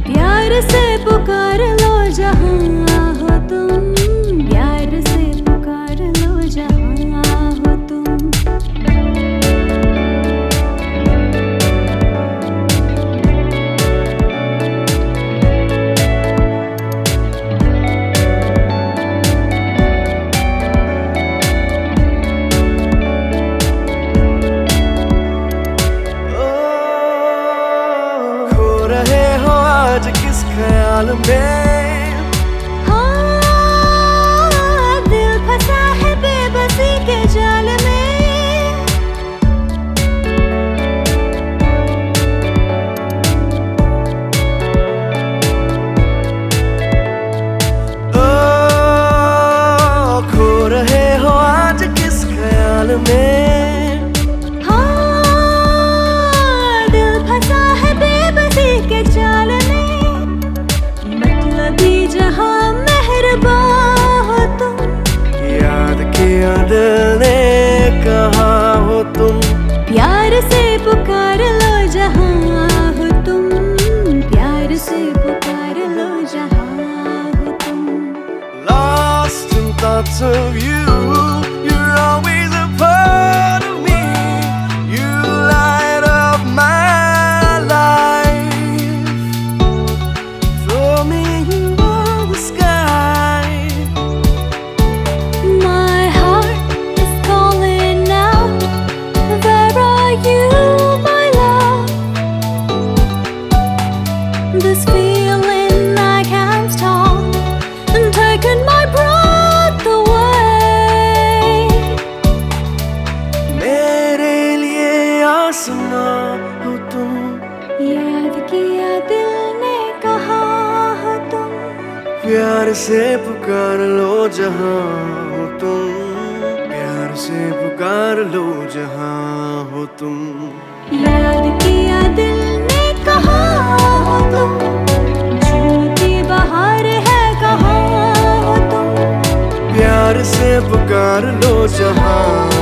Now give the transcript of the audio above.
प्यार से पुकार लो जहाँ हो तुम, प्यार से पुकार लो जहाँ हो तुम। आज किस ख्याल में, हाँ दिल फंसा है बेबसी के जाल में। ओ खो रहे हो आज किस ख्याल में। जहाँ मेहरबान हो तुम, याद किया दिल ने कहा हो तुम। प्यार से पुकार लो जहाँ हो तुम, प्यार से पुकार लो जहाँ हो तुम। Lost in thoughts of you, you're always a part of me. You light up my life. For me this feeling I can't stop, and taking my breath away. मेरे लिए आसमां हो तुम, याद किया दिल ने कहा हो तुम। प्यार से पुकार लो जहाँ हो तुम, प्यार से पुकार लो जहाँ हो तुम। याद किया दिल ने कहा हो तुम, झूठी बहार है कहाँ हो तुम। प्यार से पुकार लो जहाँ